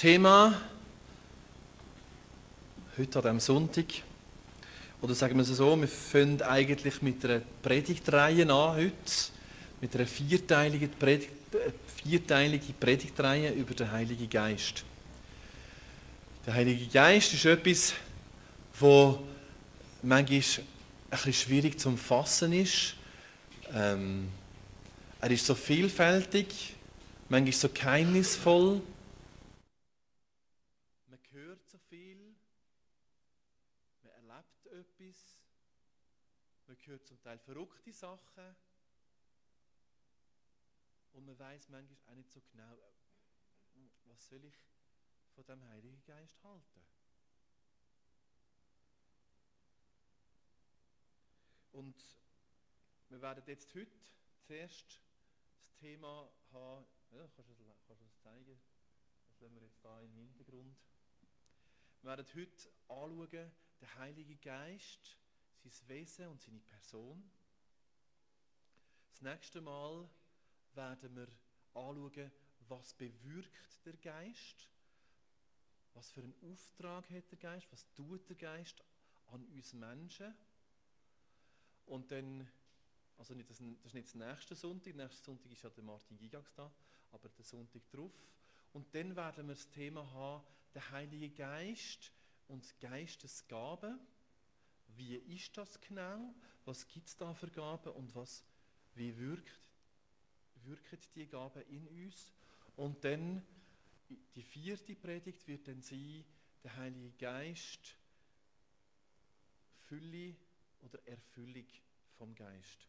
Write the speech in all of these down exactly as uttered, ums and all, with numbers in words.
Thema heute an diesem Sonntag, oder sagen wir es so, wir fangen eigentlich mit einer Predigtreihe an heute, mit einer vierteiligen, Predigt, äh, vierteiligen Predigtreihe über den Heiligen Geist. Der Heilige Geist ist etwas, das manchmal ein bisschen schwierig zu fassen ist. Ähm, er ist so vielfältig, manchmal so geheimnisvoll. Man hört so viel, man erlebt etwas, man hört zum Teil verrückte Sachen und man weiß manchmal auch nicht so genau, was soll ich von dem Heiligen Geist halten. Und wir werden jetzt heute zuerst das Thema haben, ja, kannst du das, kannst du das zeigen? Das sehen wir jetzt hier im Hintergrund. Wir werden heute anschauen, den Heiligen Geist, sein Wesen und seine Person. Das nächste Mal werden wir anschauen, was bewirkt der Geist, was für einen Auftrag hat der Geist, was tut der Geist an uns Menschen. Und dann, also nicht das, das ist nicht das nächste Sonntag, nächsten Sonntag ist ja der Martin Gigax da, aber der Sonntag drauf. Und dann werden wir das Thema haben, der Heilige Geist und die Geistesgaben. Wie ist das genau? Was gibt es da für Gaben und was, wie wirkt, wirken die Gaben in uns? Und dann, die vierte Predigt wird dann sein, der Heilige Geist, Fülle oder Erfüllung vom Geist.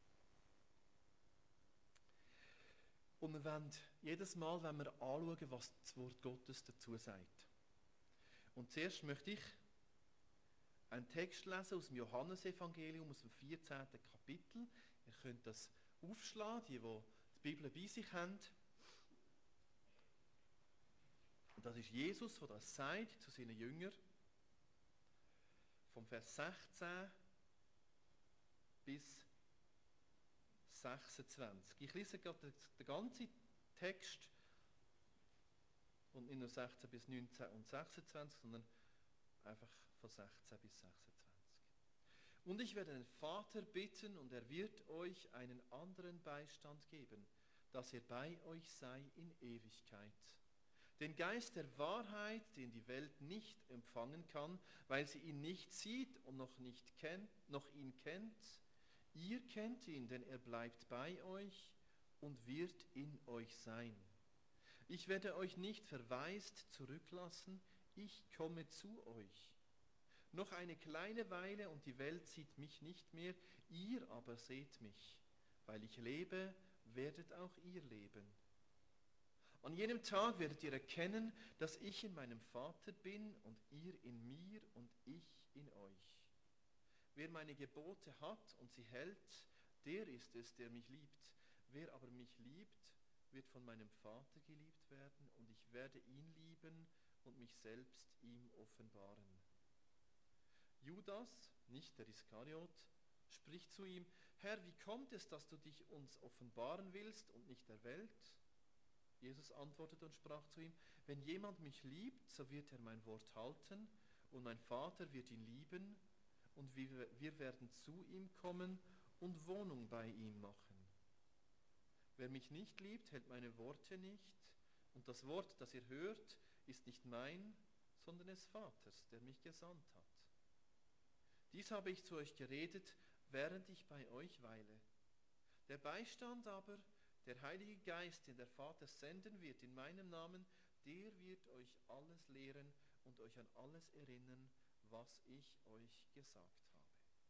Und wir wollen jedes Mal, wenn wir anschauen, was das Wort Gottes dazu sagt. Und zuerst möchte ich einen Text lesen aus dem Johannesevangelium, aus dem vierzehnten Kapitel. Ihr könnt das aufschlagen, die, die die Bibel bei sich haben. Und das ist Jesus, der das sagt zu seinen Jüngern. Vom Vers sechzehn bis sechsundzwanzig. Ich lese gerade den ganzen Text und nicht nur sechzehn bis neunzehn und sechsundzwanzig, sondern einfach von sechzehn bis sechsundzwanzig. Und ich werde den Vater bitten, und er wird euch einen anderen Beistand geben, dass er bei euch sei in Ewigkeit. Den Geist der Wahrheit, den die Welt nicht empfangen kann, weil sie ihn nicht sieht und noch nicht kennt, noch ihn kennt. Ihr kennt ihn, denn er bleibt bei euch und wird in euch sein. Ich werde euch nicht verwaist zurücklassen, ich komme zu euch. Noch eine kleine Weile und die Welt sieht mich nicht mehr, ihr aber seht mich. Weil ich lebe, werdet auch ihr leben. An jenem Tag werdet ihr erkennen, dass ich in meinem Vater bin und ihr in mir und ich in euch. Wer meine Gebote hat und sie hält, der ist es, der mich liebt. Wer aber mich liebt, wird von meinem Vater geliebt werden und ich werde ihn lieben und mich selbst ihm offenbaren. Judas, nicht der Iskariot, spricht zu ihm: Herr, wie kommt es, dass du dich uns offenbaren willst und nicht der Welt? Jesus antwortete und sprach zu ihm: Wenn jemand mich liebt, so wird er mein Wort halten und mein Vater wird ihn lieben und wir werden zu ihm kommen und Wohnung bei ihm machen. Wer mich nicht liebt, hält meine Worte nicht und das Wort, das ihr hört, ist nicht mein, sondern des Vaters, der mich gesandt hat. Dies habe ich zu euch geredet, während ich bei euch weile. Der Beistand aber, der Heilige Geist, den der Vater senden wird in meinem Namen, der wird euch alles lehren und euch an alles erinnern, was ich euch gesagt habe.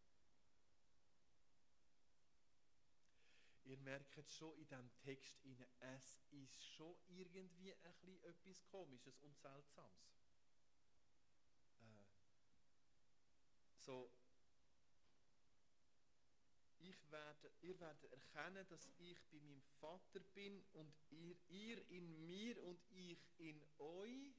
Ihr merkt schon in diesem Text, es ist schon irgendwie ein bisschen etwas Komisches und Seltsames. Äh, so, ich werde, ihr werdet erkennen, dass ich bei meinem Vater bin und ihr, ihr in mir und ich in euch.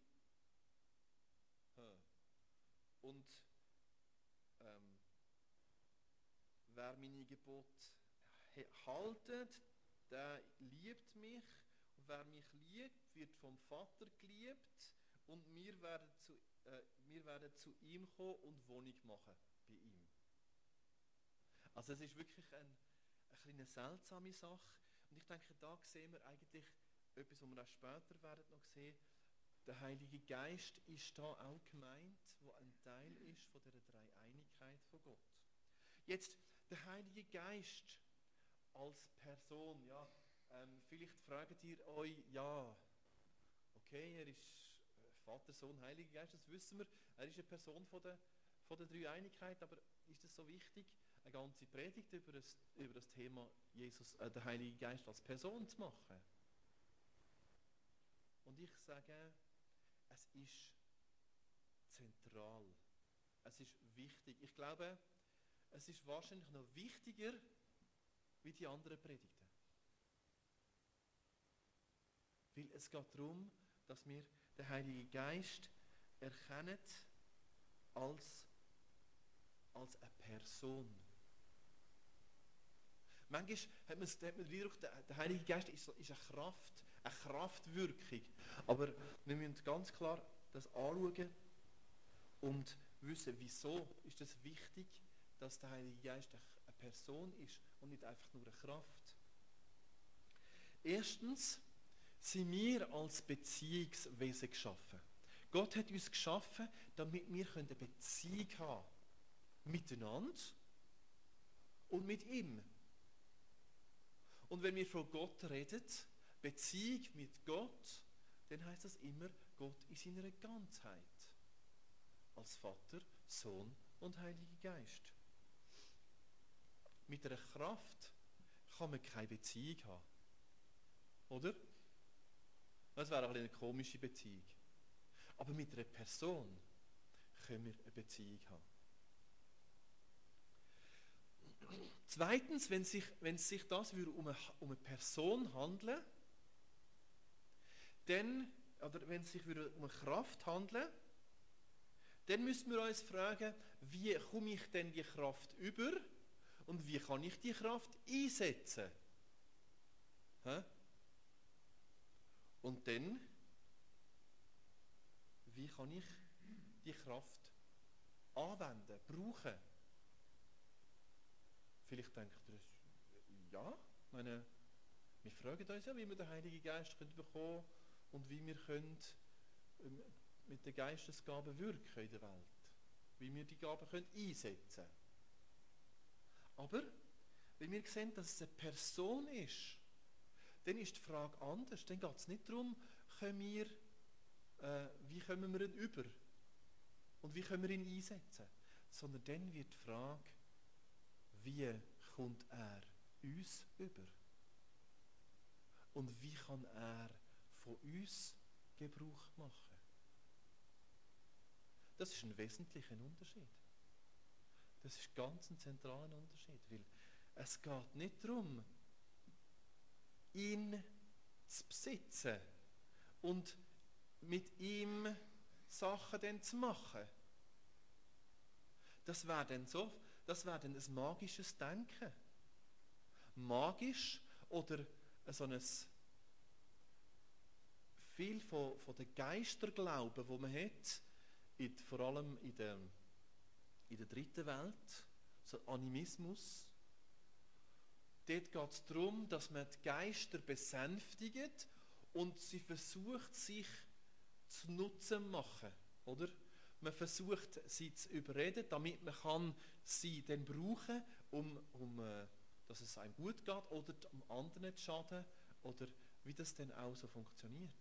Und ähm, wer meine Gebote haltet, der liebt mich. Und wer mich liebt, wird vom Vater geliebt. und wir werden zu, äh, wir werden zu ihm kommen und Wohnung machen bei ihm. Also es ist wirklich ein, ein eine seltsame Sache. Und ich denke, da sehen wir eigentlich etwas, was wir auch später werden noch sehen. Der Heilige Geist ist da auch gemeint, wo ein Teil ist von der Dreieinigkeit von Gott. Jetzt, der Heilige Geist als Person, ja, ähm, vielleicht fragt ihr euch, ja, okay, er ist Vater, Sohn, Heiliger Geist, das wissen wir, er ist eine Person von der, von der Dreieinigkeit, aber ist es so wichtig, eine ganze Predigt über das, über das Thema Jesus, äh, der Heilige Geist als Person zu machen? Und ich sage, es ist zentral, es ist wichtig. Ich glaube, es ist wahrscheinlich noch wichtiger wie die anderen Predigten. Weil es geht darum, dass wir den Heiligen Geist erkennen als, als eine Person. Manchmal hat man, hat man den Eindruck, der Heilige Geist ist, ist eine Kraft, eine Kraftwirkung. Aber wir müssen ganz klar das anschauen und wissen, wieso ist es wichtig, dass der Heilige Geist eine Person ist und nicht einfach nur eine Kraft. Erstens sind wir als Beziehungswesen geschaffen. Gott hat uns geschaffen, damit wir eine Beziehung haben miteinander und mit ihm. Und wenn wir von Gott reden, Beziehung mit Gott, dann heißt das immer Gott in seiner Ganzheit. Als Vater, Sohn und Heiliger Geist. Mit einer Kraft kann man keine Beziehung haben. Oder? Das wäre eine komische Beziehung. Aber mit einer Person können wir eine Beziehung haben. Zweitens, wenn sich, wenn sich das um eine, um eine Person handeln, dann, oder wenn es sich um eine Kraft handeln, dann müssen wir uns fragen, wie komme ich denn die Kraft über und wie kann ich die Kraft einsetzen? Hä? Und dann, wie kann ich die Kraft anwenden, brauchen? Vielleicht denkt ihr, ja, meine, wir fragen uns ja, wie wir den Heiligen Geist bekommen können und wie wir können mit den Geistesgaben wirken in der Welt. Wie wir die Gaben können einsetzen können. Aber, wenn wir sehen, dass es eine Person ist, dann ist die Frage anders. Dann geht es nicht darum, können wir, äh, wie kommen wir ihn über und wie können wir ihn einsetzen. Sondern dann wird die Frage, wie kommt er uns über? Und wie kann er von uns Gebrauch machen? Das ist ein wesentlicher Unterschied. Das ist ganz ein zentraler Unterschied, weil es geht nicht darum, ihn zu besitzen und mit ihm Sachen dann zu machen. Das wäre dann so, das wäre dann ein magisches Denken. Magisch oder so ein viel von, von den Geisterglauben, wo man hat, in, vor allem in der, in der dritten Welt, so Animismus. Dort geht es darum, dass man die Geister besänftigt und sie versucht, sich zu Nutzen zu machen. Oder? Man versucht, sie zu überreden, damit man kann sie dann brauchen, um, um äh, dass es einem gut geht oder am anderen zu schaden oder wie das dann auch so funktioniert.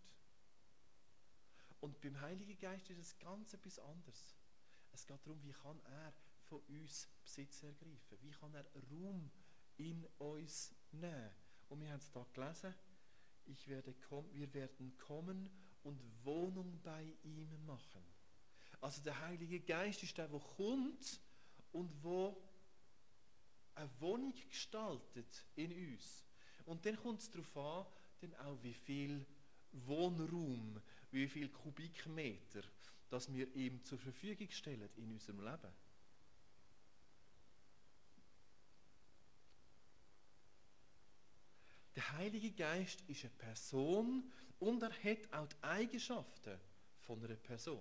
Und beim Heiligen Geist ist es ganz etwas anderes. Es geht darum, wie kann er von uns Besitz ergreifen? Wie kann er Raum in uns nehmen? Und wir haben es da gelesen, ich werde komm, wir werden kommen und Wohnung bei ihm machen. Also der Heilige Geist ist der, der kommt und der eine Wohnung gestaltet in uns. Und dann kommt es darauf an, dann auch wie viel Wohnraum, wie viel Kubikmeter, dass wir ihm zur Verfügung stellen in unserem Leben. Der Heilige Geist ist eine Person und er hat auch die Eigenschaften von einer Person.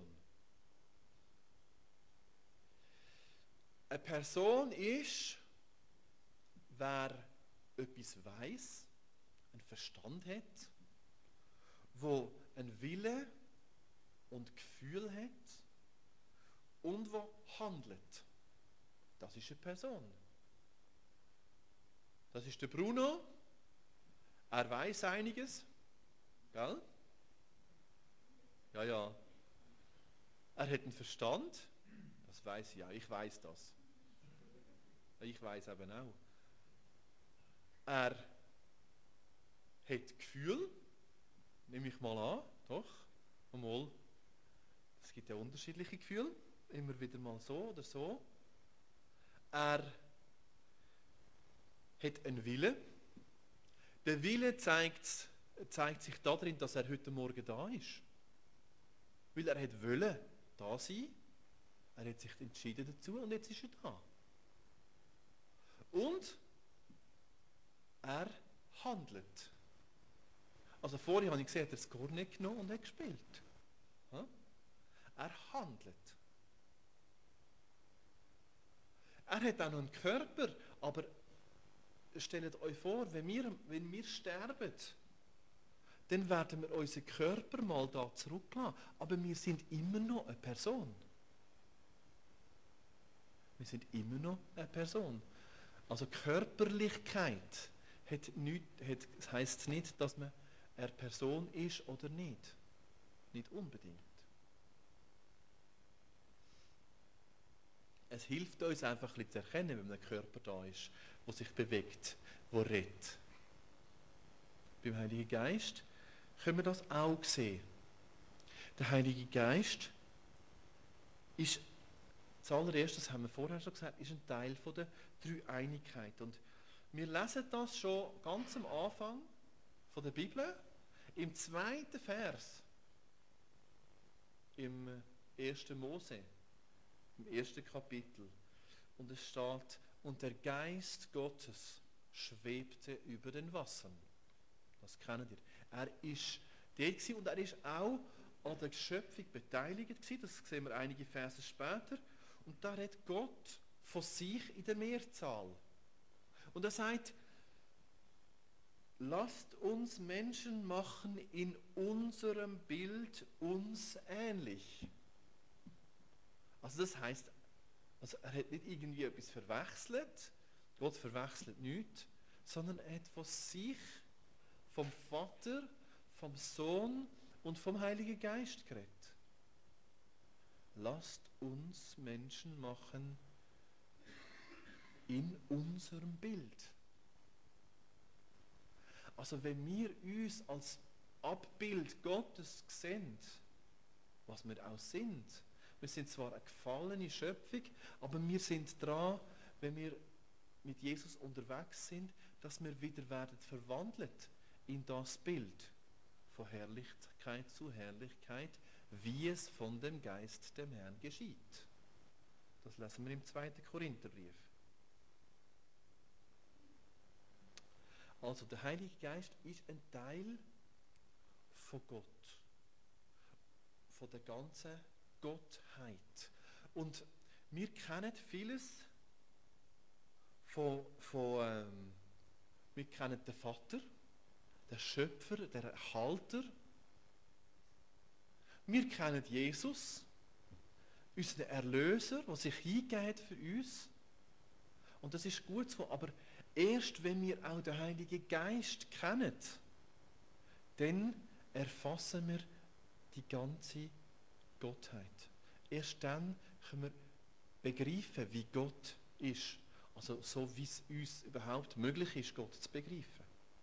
Eine Person ist, wer etwas weiss, einen Verstand hat, wo einen Wille und Gefühl hat und wo handelt. Das ist eine Person. Das ist der Bruno. Er weiß einiges. Gell? Ja, ja. Er hat einen Verstand. Das weiß ich auch. Ich weiß das. Ich weiß eben auch. Er hat Gefühl. Nehme ich mal an. Doch. Einmal. Es gibt ja unterschiedliche Gefühle. Immer wieder mal so oder so. Er hat einen Willen. Der Wille zeigt, zeigt sich darin, dass er heute Morgen da ist. Weil er hat wollen da sein. Er hat sich entschieden dazu und jetzt ist er da. Und er handelt. Also vorher habe ich gesehen, er hat das Korn genommen und hat gespielt. Er handelt. Er hat auch noch einen Körper, aber stellt euch vor, wenn wir, wenn wir sterben, dann werden wir unseren Körper mal da zurücklassen. Aber wir sind immer noch eine Person. Wir sind immer noch eine Person. Also Körperlichkeit hat nicht, hat, das heisst nicht, dass man eine Person ist oder nicht. Nicht unbedingt. Es hilft uns einfach ein bisschen zu erkennen, wenn ein Körper da ist, der sich bewegt, der redet. Beim Heiligen Geist können wir das auch sehen. Der Heilige Geist ist, zuallererst, das haben wir vorher schon gesagt, ist ein Teil von der Dreieinigkeit. Und wir lesen das schon ganz am Anfang von der Bibel, im zweiten Vers, im ersten Mose. Im ersten Kapitel. Und es steht, und der Geist Gottes schwebte über den Wassern. Das kennt ihr. Er ist dort und er ist auch an der Schöpfung beteiligt gewesen. Das sehen wir einige Verse später. Und da redet Gott von sich in der Mehrzahl. Und er sagt, lasst uns Menschen machen in unserem Bild uns ähnlich. Also das heisst, also er hat nicht irgendwie etwas verwechselt, Gott verwechselt nichts, sondern er hat von sich, vom Vater, vom Sohn und vom Heiligen Geist geredet. Lasst uns Menschen machen in unserem Bild. Also wenn wir uns als Abbild Gottes sehen, was wir auch sind, wir sind zwar eine gefallene Schöpfung, aber wir sind dran, wenn wir mit Jesus unterwegs sind, dass wir wieder werden verwandelt in das Bild von Herrlichkeit zu Herrlichkeit, wie es von dem Geist dem Herrn geschieht. Das lesen wir im zweiten Korintherbrief. Also der Heilige Geist ist ein Teil von Gott, von der ganzen Gottheit. Und wir kennen vieles von, von ähm, wir kennen den Vater, den Schöpfer, den Erhalter. Wir kennen Jesus, unseren Erlöser, der sich hingeht für uns. Und das ist gut so, aber erst wenn wir auch den Heiligen Geist kennen, dann erfassen wir die ganze Gottheit. Erst dann können wir begreifen, wie Gott ist. Also so, wie es uns überhaupt möglich ist, Gott zu begreifen.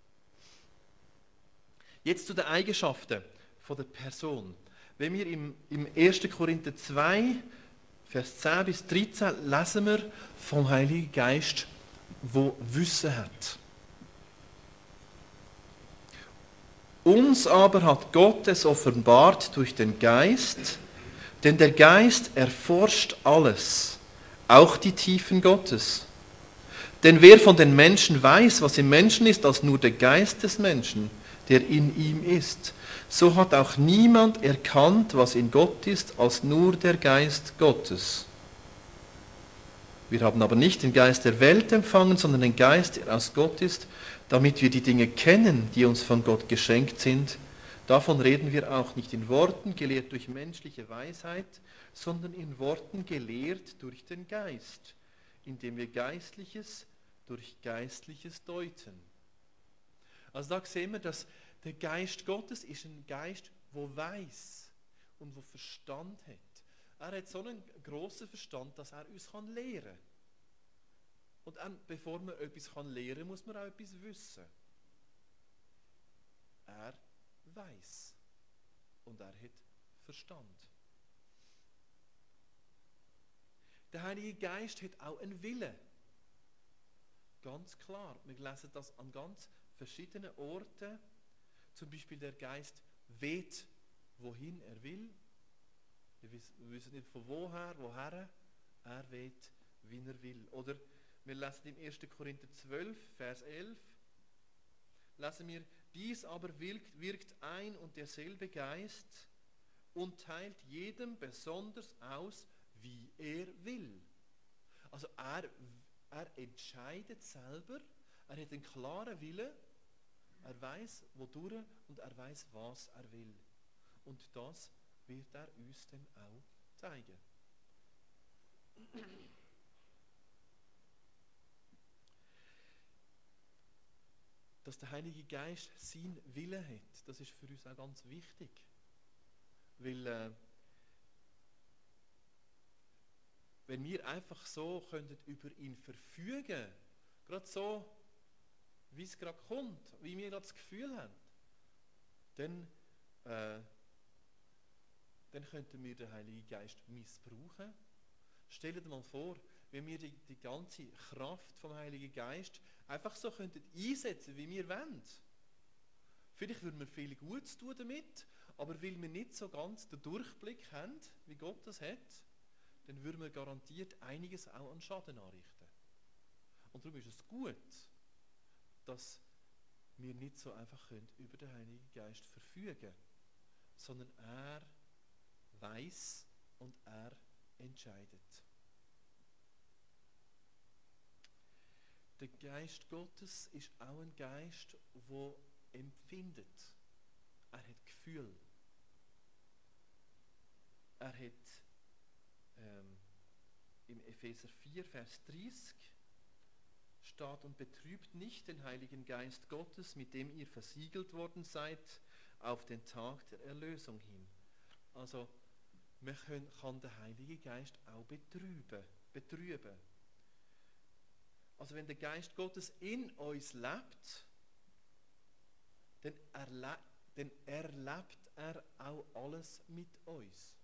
Jetzt zu den Eigenschaften von der Person. Wenn wir im, im ersten Korinther zwei, Vers zehn bis dreizehn lesen wir vom Heiligen Geist, wo Wissen hat. Uns aber hat Gott es offenbart durch den Geist, denn der Geist erforscht alles, auch die Tiefen Gottes. Denn wer von den Menschen weiß, was im Menschen ist, als nur der Geist des Menschen, der in ihm ist. so hat auch niemand erkannt, was in Gott ist, als nur der Geist Gottes. Wir haben aber nicht den Geist der Welt empfangen, sondern den Geist, der aus Gott ist, damit wir die Dinge kennen, die uns von Gott geschenkt sind. Davon reden wir auch nicht in Worten, gelehrt durch menschliche Weisheit, sondern in Worten gelehrt durch den Geist, indem wir Geistliches durch Geistliches deuten. Also da sehen wir, dass der Geist Gottes ist ein Geist, der weiß und der Verstand hat. Er hat so einen grossen Verstand, dass er uns lehren kann. Und dann, bevor man etwas lehren kann, muss man auch etwas wissen. Er weiß und er hat Verstand. Der Heilige Geist hat auch einen Willen. Ganz klar. Wir lesen das an ganz verschiedenen Orten. Zum Beispiel der Geist weht, wohin er will. Wir wissen nicht von woher, woher. Er weht, wie er will. Oder wir lesen im ersten Korinther zwölf, Vers elf, lesen wir, dies aber wirkt, wirkt ein und derselbe Geist und teilt jedem besonders aus, wie er will. Also er, er entscheidet selber, er hat einen klaren Willen, er weiß, wodurch und er weiß, was er will. Und das wird er uns dann auch zeigen. Dass der Heilige Geist seinen Willen hat, das ist für uns auch ganz wichtig. Weil, äh, wenn wir einfach so könnten über ihn verfügen, gerade so, wie es gerade kommt, wie wir gerade das Gefühl haben, dann, äh, dann könnten wir den Heiligen Geist missbrauchen. Stellt dir mal vor, wenn wir die, die ganze Kraft vom Heiligen Geist einfach so könnten einsetzen, wie wir wollen. Vielleicht würden wir viel Gutes tun damit, aber weil wir nicht so ganz den Durchblick haben, wie Gott das hat, dann würden wir garantiert einiges auch an Schaden anrichten. Und darum ist es gut, dass wir nicht so einfach können über den Heiligen Geist verfügen, sondern er weiß und er entscheidet. Der Geist Gottes ist auch ein Geist, der empfindet. Er hat Gefühl. Er hat ähm, im Epheser vier, Vers dreißig steht, und betrübt nicht den Heiligen Geist Gottes, mit dem ihr versiegelt worden seid, auf den Tag der Erlösung hin. Also, man können, kann den Heiligen Geist auch betrüben. betrüben. Also wenn der Geist Gottes in uns lebt, dann, erle dann erlebt er auch alles mit uns.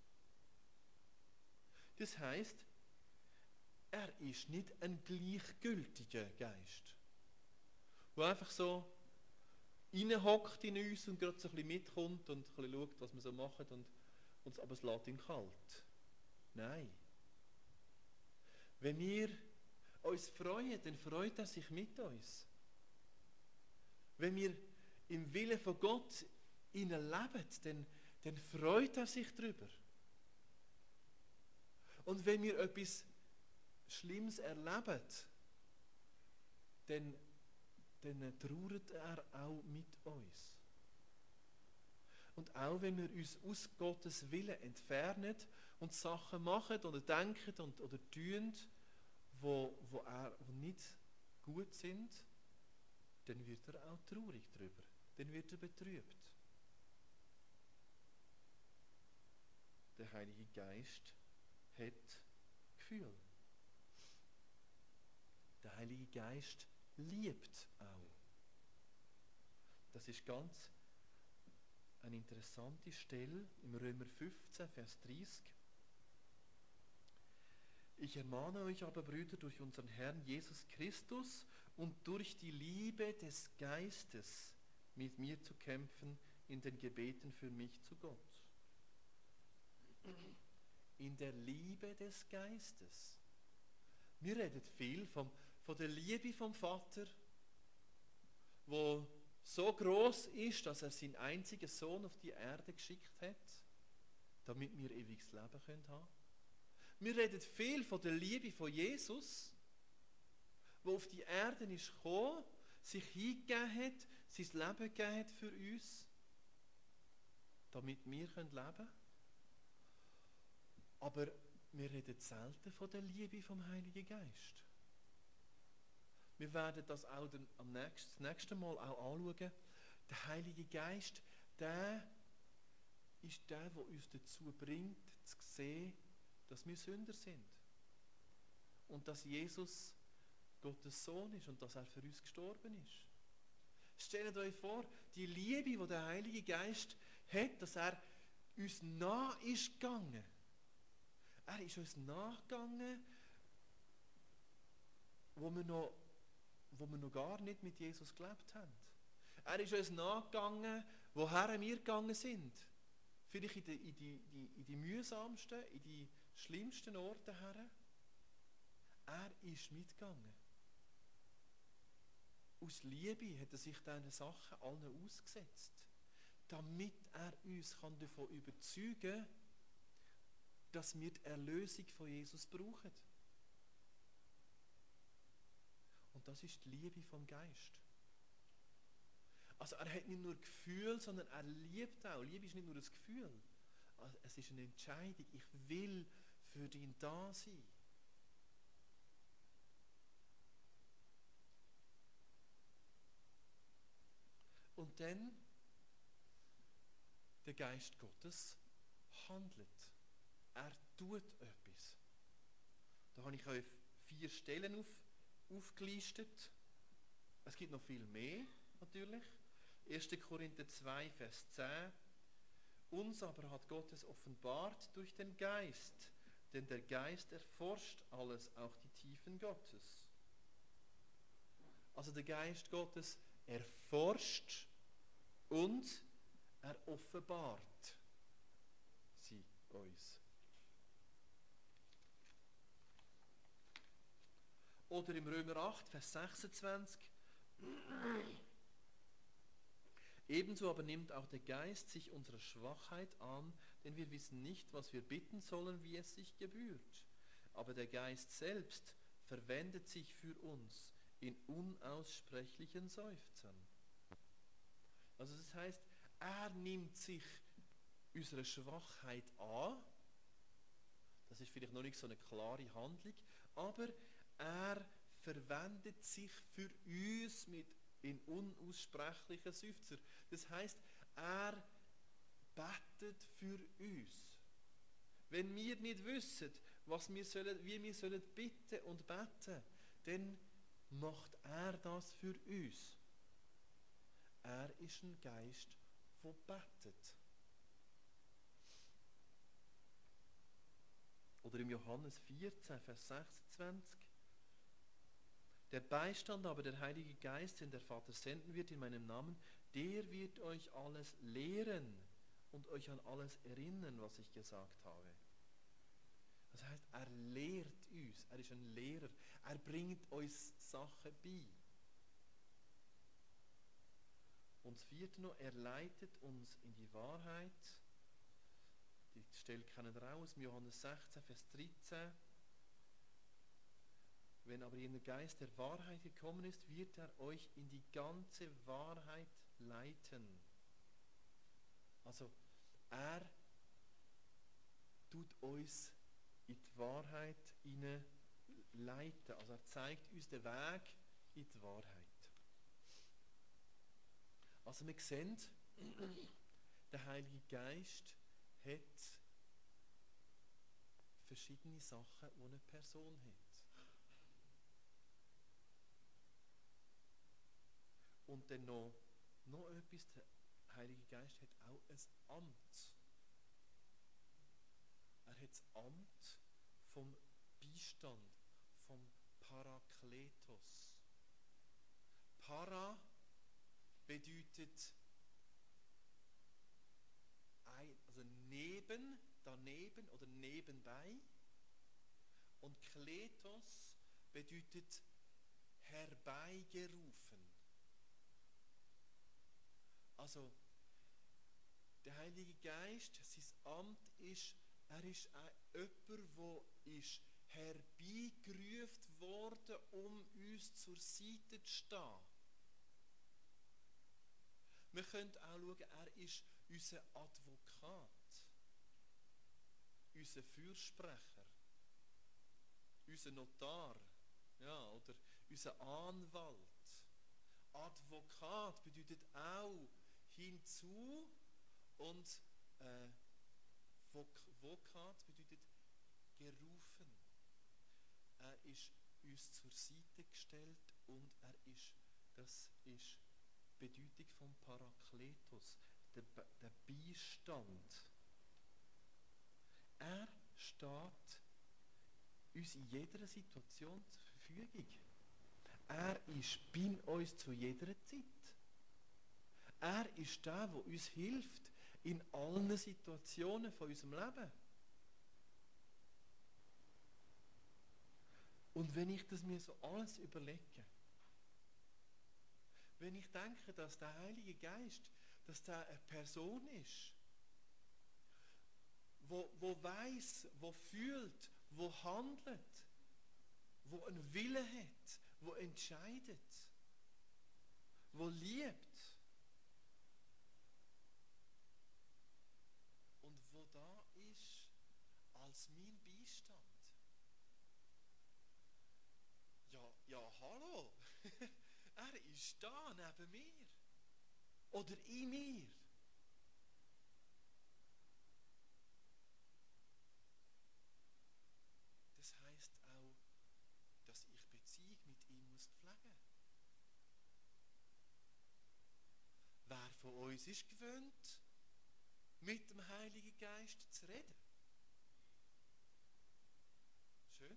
Das heisst, er ist nicht ein gleichgültiger Geist, der einfach so reinhockt in uns und gerade so ein bisschen mitkommt und ein bisschen schaut, was wir so machen, und, und, aber es lässt ihn kalt. Nein. Wenn wir uns freuen, dann freut er sich mit uns. Wenn wir im Willen von Gott innen leben, dann, dann freut er sich darüber. Und wenn wir etwas Schlimmes erleben, dann, dann trauert er auch mit uns. Und auch wenn wir uns aus Gottes Willen entfernen und Sachen machen oder denken und, oder tun, Wo, wo, er, wo nicht gut sind, dann wird er auch traurig darüber. Dann wird er betrübt. Der Heilige Geist hat Gefühl. Der Heilige Geist liebt auch. Das ist ganz eine interessante Stelle im Römer fünfzehn, Vers dreißig. Ich ermahne euch aber, Brüder, durch unseren Herrn Jesus Christus und durch die Liebe des Geistes mit mir zu kämpfen in den Gebeten für mich zu Gott. In der Liebe des Geistes. Wir reden viel vom, von der Liebe vom Vater, wo so groß ist, dass er seinen einzigen Sohn auf die Erde geschickt hat, damit wir ewiges Leben haben können. Wir reden viel von der Liebe von Jesus, der auf die Erde ist gekommen, sich hingegeben hat, sein Leben gegeben hat für uns, damit wir leben können. Aber wir reden selten von der Liebe vom Heiligen Geist. Wir werden das auch dann am nächsten, das nächste Mal auch anschauen. Der Heilige Geist, der ist der, der uns dazu bringt, zu sehen, dass wir Sünder sind. Und dass Jesus Gottes Sohn ist und dass er für uns gestorben ist. Stellt euch vor, die Liebe, die der Heilige Geist hat, dass er uns nah ist gegangen. Er ist uns nachgegangen, wo wir noch, wo wir noch gar nicht mit Jesus gelebt haben. Er ist uns nachgegangen, woher wir gegangen sind. Vielleicht in die, in die, die, in die mühsamsten, in die schlimmsten Orte her. Er ist mitgegangen. Aus Liebe hat er sich diesen Sachen allen ausgesetzt, damit er uns davon überzeugen kann, dass wir die Erlösung von Jesus brauchen. Und das ist die Liebe vom Geist. Also er hat nicht nur Gefühl, sondern er liebt auch. Liebe ist nicht nur ein Gefühl. Also es ist eine Entscheidung. Ich will für dich da sein. Und dann der Geist Gottes handelt. Er tut etwas. Da habe ich euch vier Stellen auf, aufgelistet. Es gibt noch viel mehr, natürlich. erster Korinther zwei, Vers zehn. Uns aber hat Gott es offenbart durch den Geist, denn der Geist erforscht alles, auch die Tiefen Gottes. Also der Geist Gottes erforscht und er offenbart sie uns. Oder im Römer acht, Vers sechsundzwanzig. Ebenso aber nimmt auch der Geist sich unserer Schwachheit an, denn wir wissen nicht, was wir bitten sollen, wie es sich gebührt. Aber der Geist selbst verwendet sich für uns in unaussprechlichen Seufzern. Also das heißt, er nimmt sich unserer Schwachheit an. Das ist vielleicht noch nicht so eine klare Handlung, aber er verwendet sich für uns mit in unaussprechlichen Seufzer. Das heißt, er betet für uns. Wenn wir nicht wissen, was wir sollen, wie wir sollen bitten und beten, dann macht er das für uns. Er ist ein Geist, der betet. Oder im Johannes vierzehn, Vers sechsundzwanzig. Der Beistand aber, der Heilige Geist, den der Vater senden wird in meinem Namen, der wird euch alles lehren und euch an alles erinnern, was ich gesagt habe. Das heißt, er lehrt uns, er ist ein Lehrer, er bringt uns Sachen bei. Und das vierte noch, er leitet uns in die Wahrheit. Die Stelle kennen wir auch aus Johannes sechzehn, Vers dreizehn. Wenn aber jener Geist der Wahrheit gekommen ist, wird er euch in die ganze Wahrheit leiten. Also er tut uns in die Wahrheit leiten. Also er zeigt uns den Weg in die Wahrheit. Also wir sehen, der Heilige Geist hat verschiedene Sachen, die eine Person hat. Und dann noch, noch etwas, der Heilige Geist hat auch ein Amt. Er hat das Amt vom Beistand, vom Parakletos. Para bedeutet ein, also neben, daneben oder nebenbei. Und Kletos bedeutet herbeigerufen. Also, der Heilige Geist, sein Amt ist, er ist auch jemand, der ist herbeigerufen worden, um uns zur Seite zu stehen. Wir können auch schauen, er ist unser Advokat, unser Fürsprecher, unser Notar, ja, oder unser Anwalt. Advokat bedeutet auch hinzu und äh, Vokat bedeutet gerufen. Er ist uns zur Seite gestellt und er ist, das ist die Bedeutung vom Parakletos, der, der Beistand. Er steht uns in jeder Situation zur Verfügung. Er ist bei uns zu jeder Zeit. Er ist der, der uns hilft in allen Situationen von unserem Leben. Und wenn ich das mir so alles überlege, wenn ich denke, dass der Heilige Geist, dass der eine Person ist, wo, wo weiß, wo fühlt, wo handelt, wo einen Willen hat, wo entscheidet, wo liebt und wo da ist als mein Beistand. Ja, ja, hallo. Er ist da neben mir. Oder in mir. Das heisst auch, dass ich Beziehung mit ihm muss pflegen. Wer von uns ist gewöhnt, mit dem Heiligen Geist zu reden? Schön.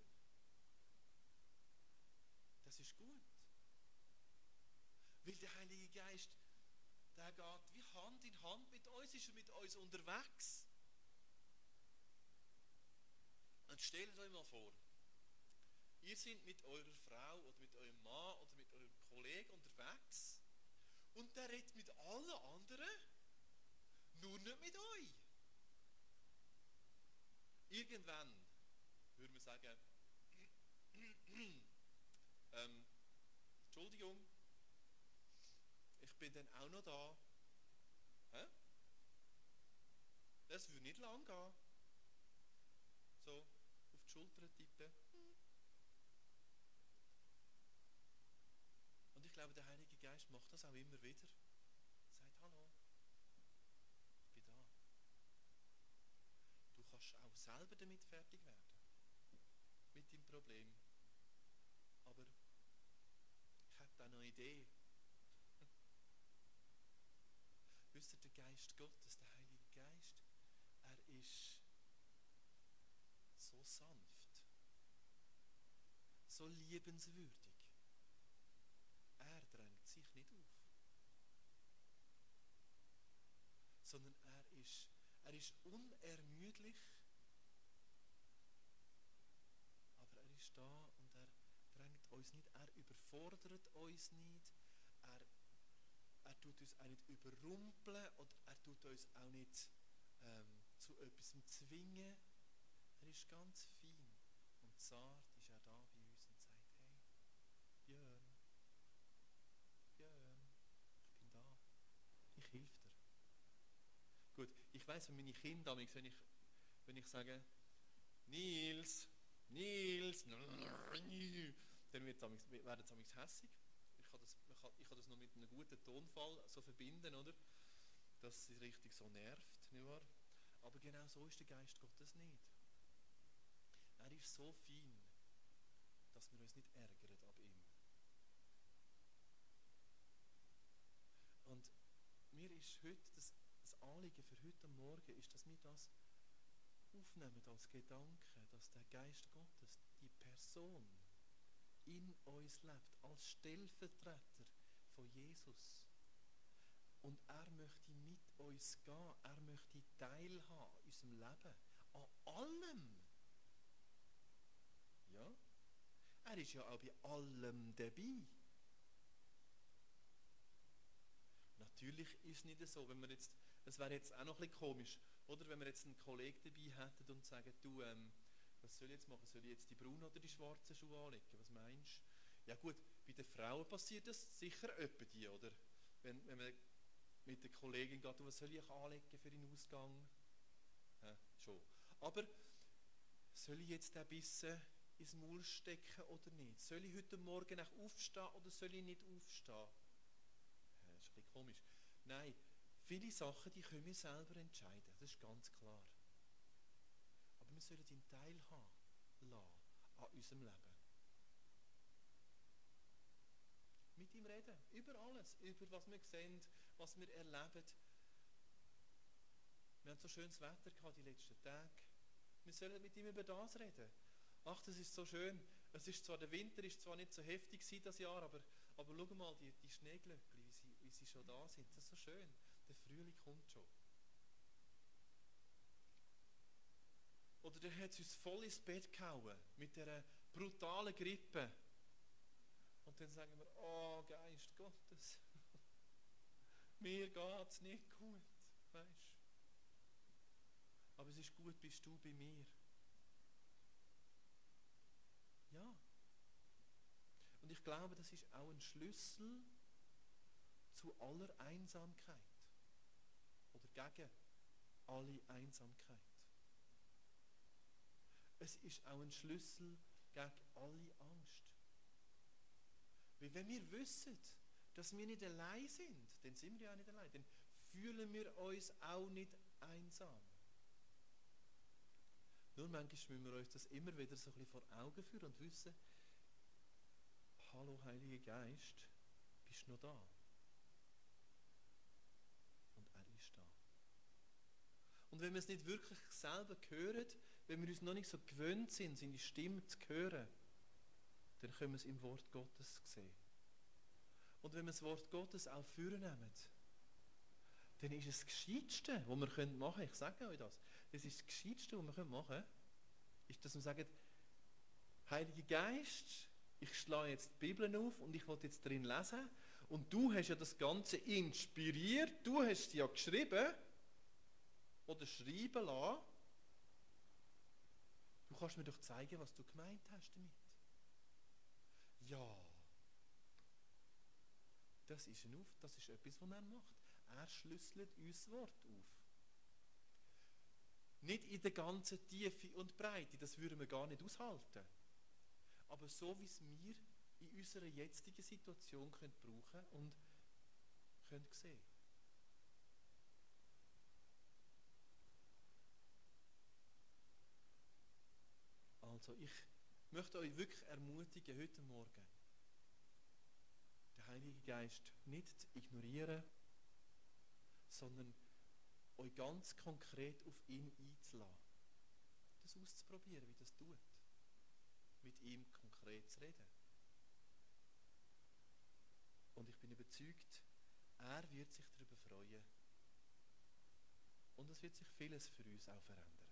Das ist gut. Weil der Heilige Geist, der geht wie Hand in Hand mit uns, ist er mit uns unterwegs. Und stellt euch mal vor, ihr seid mit eurer Frau oder mit eurem Mann oder mit eurem Kollegen unterwegs und der redet mit allen anderen, nur nicht mit euch. Irgendwann würde man sagen, ähm, Entschuldigung, ich bin dann auch noch da. Hä? Das würde nicht lang gehen. So, auf die Schulter tippen. Und ich glaube, der Heilige Geist macht das auch immer wieder. Sagt, hallo, ich bin da. Du kannst auch selber damit fertig werden. Mit deinem Problem. Aber ich habe da noch eine Idee. Wisst ihr, der Geist Gottes, der Heilige Geist, er ist so sanft, so liebenswürdig. Er drängt sich nicht auf. Sondern er ist, er ist unermüdlich, aber er ist da und er drängt uns nicht, er überfordert uns nicht, er, er tut uns auch nicht überrumpeln oder er tut uns auch nicht ähm, zu etwas zwingen. Er ist ganz fein und zart, ist er da bei uns und sagt, hey, Björn, Björn, ich bin da, ich helfe dir. Gut, ich weiss, wenn meine Kinder, wenn ich, wenn ich sage, Nils, Nils, dann wird es, werden sie hässig. Ich kann, das, ich, kann, ich kann das noch mit einem guten Tonfall so verbinden, oder? Dass sie richtig so nervt, nicht wahr? Aber genau so ist der Geist Gottes nicht. Er ist so fein, dass wir uns nicht ärgern ab ihm. Und mir ist heute das, das Anliegen für heute Morgen, ist, dass wir das aufnehmen als Gedanke, dass der Geist Gottes, die Person, in uns lebt, als Stellvertreter von Jesus. Und er möchte mit uns gehen, er möchte teilhaben an unserem Leben, an allem. Ja? Er ist ja auch bei allem dabei. natürlich ist es nicht so, wenn wir jetzt, es wäre jetzt auch noch ein bisschen komisch, oder wenn wir jetzt einen Kollegen dabei hätten und sagen, du, ähm, was soll ich jetzt machen? Soll ich jetzt die braunen oder die schwarzen Schuhe anlegen? Was meinst du? Ja gut, bei den Frauen passiert das sicher öppe die, oder? Wenn, wenn man mit der Kollegin geht, du, was soll ich anlegen für den Ausgang? Ja, schon. Aber soll ich jetzt ein bisschen ins Maul stecken oder nicht? Soll ich heute Morgen auch aufstehen oder soll ich nicht aufstehen? Ja, das ist ein bisschen komisch. Nein, viele Sachen, die können wir selber entscheiden, das ist ganz klar. Aber wir sollen ihn teilhaben lassen an unserem Leben. Mit ihm reden, über alles, über was wir sehen, was wir erleben. Wir haben so schönes Wetter gehabt die letzten Tage. Wir sollen mit ihm über das reden. Ach, das ist so schön. Es ist zwar, der Winter ist zwar nicht so heftig gewesen das Jahr, aber, aber schau mal, die, die Schneeglöckchen, wie sie, wie sie schon da sind. Das ist so schön. Der Frühling kommt schon. Oder der hat uns voll ins Bett gehauen mit dieser brutalen Grippe. Und dann sagen wir, oh Geist Gottes, mir geht es nicht gut, weißt? Aber es ist gut, bist du bei mir. Ja. Und ich glaube, das ist auch ein Schlüssel zu aller Einsamkeit. Oder gegen alle Einsamkeit. Es ist auch ein Schlüssel gegen alle Angst. Weil wenn wir wissen, dass wir nicht allein sind, dann sind wir ja auch nicht allein. Dann fühlen wir uns auch nicht einsam. Nur manchmal müssen wir uns das immer wieder so ein bisschen vor Augen führen und wissen, hallo Heiliger Geist, bist du noch da? Und er ist da. Und wenn wir es nicht wirklich selber hören, wenn wir uns noch nicht so gewöhnt sind, seine Stimme zu hören, dann können wir es im Wort Gottes sehen. Und wenn wir das Wort Gottes auch vornehmen, dann ist es das Gescheitste, was wir machen können. Ich sage euch das. Das ist das Gescheitste, was wir machen können, ist, dass wir sagen, Heiliger Geist, ich schlage jetzt die Bibel auf und ich will jetzt drin lesen. Und du hast ja das Ganze inspiriert, du hast es ja geschrieben oder schreiben lassen. Du kannst mir doch zeigen, was du gemeint hast damit. Ja. Das ist, ein Auf, das ist etwas, was er macht. Er schlüsselt uns das Wort auf. Nicht in der ganzen Tiefe und Breite, das würden wir gar nicht aushalten. Aber so, wie es wir in unserer jetzigen Situation können brauchen und können sehen. Also, ich möchte euch wirklich ermutigen, heute Morgen, den Heiligen Geist nicht zu ignorieren, sondern euch ganz konkret auf ihn einzulassen. Das auszuprobieren, wie das tut. Mit ihm konkret zu reden. Und ich bin überzeugt, er wird sich darüber freuen. Und es wird sich vieles für uns auch verändern.